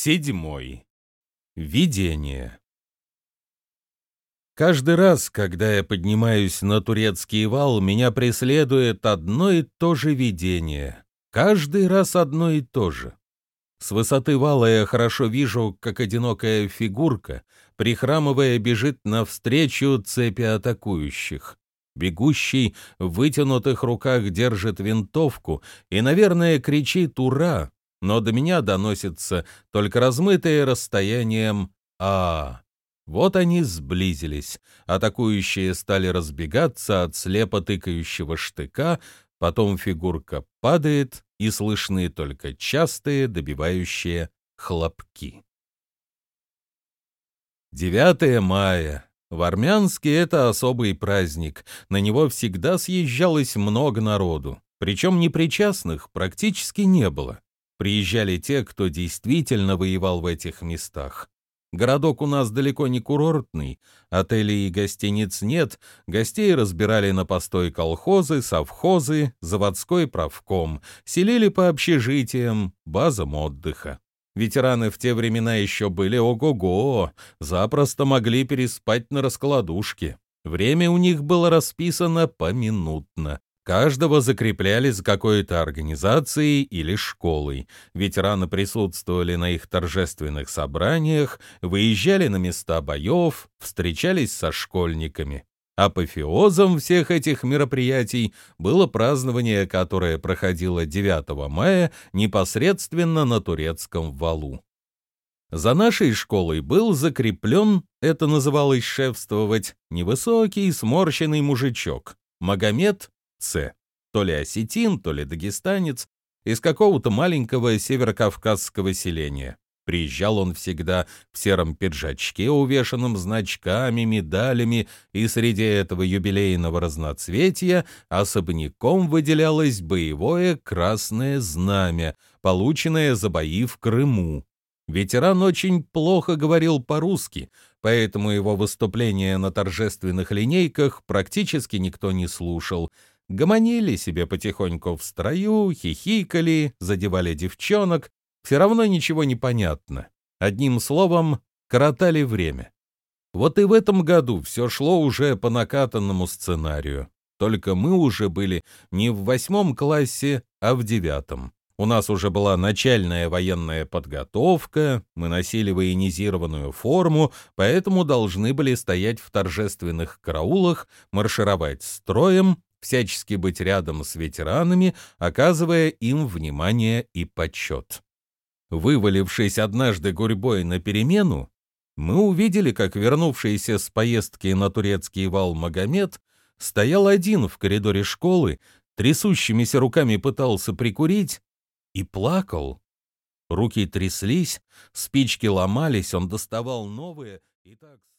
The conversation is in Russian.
7. Видение. Каждый раз, когда я поднимаюсь на турецкий вал, меня преследует одно и то же видение. Каждый раз одно и то же. С высоты вала я хорошо вижу, как одинокая фигурка, прихрамывая, бежит навстречу цепи атакующих. Бегущий в вытянутых руках держит винтовку и, наверное, кричит «Ура!», но до меня доносится только размытое расстоянием «А». Вот они сблизились, атакующие стали разбегаться от слепо тыкающего штыка, потом фигурка падает, и слышны только частые добивающие хлопки. 9 мая. В Армянске это особый праздник, на него всегда съезжалось много народу, причем непричастных практически не было. Приезжали те, кто действительно воевал в этих местах. Городок у нас далеко не курортный, отелей и гостиниц нет, гостей разбирали на постой колхозы, совхозы, заводской правком, селили по общежитиям, базам отдыха. Ветераны в те времена еще были ого-го, запросто могли переспать на раскладушке. Время у них было расписано поминутно. Каждого закрепляли за какой-то организацией или школой. Ветераны присутствовали на их торжественных собраниях, выезжали на места боев, встречались со школьниками. Апофеозом всех этих мероприятий было празднование, которое проходило 9 мая непосредственно на турецком валу. За нашей школой был закреплен, это называлось шефствовать, невысокий сморщенный мужичок, Магомед Ц. То ли осетин, то ли дагестанец, из какого-то маленького северокавказского селения. Приезжал он всегда в сером пиджачке, увешанном значками, медалями, и среди этого юбилейного разноцветия особняком выделялось боевое красное знамя, полученное за бои в Крыму. Ветеран очень плохо говорил по-русски, поэтому его выступления на торжественных линейках практически никто не слушал. Гомонили себе потихоньку в строю, хихикали, задевали девчонок, все равно ничего не понятно. Одним словом, коротали время. Вот и в этом году все шло уже по накатанному сценарию. Только мы уже были не в 8 классе, а в 9. У нас уже была начальная военная подготовка, мы носили военизированную форму, поэтому должны были стоять в торжественных караулах, маршировать строем, всячески быть рядом с ветеранами, оказывая им внимание и почет. Вывалившись однажды гурьбой на перемену, мы увидели, как вернувшийся с поездки на турецкий вал Магомед стоял один в коридоре школы, трясущимися руками пытался прикурить и плакал. Руки тряслись, спички ломались, он доставал новые и так...